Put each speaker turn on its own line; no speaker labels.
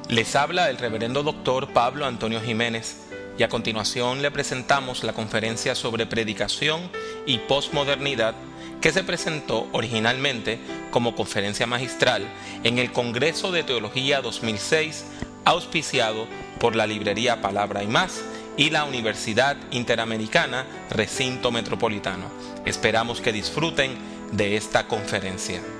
Les habla el reverendo doctor Pablo Antonio Jiménez y a continuación le presentamos la conferencia sobre predicación y posmodernidad que se presentó originalmente como conferencia magistral en el Congreso de Teología 2006, auspiciado por la librería Palabra y Más y la Universidad Interamericana Recinto Metropolitano. Esperamos que disfruten de esta conferencia.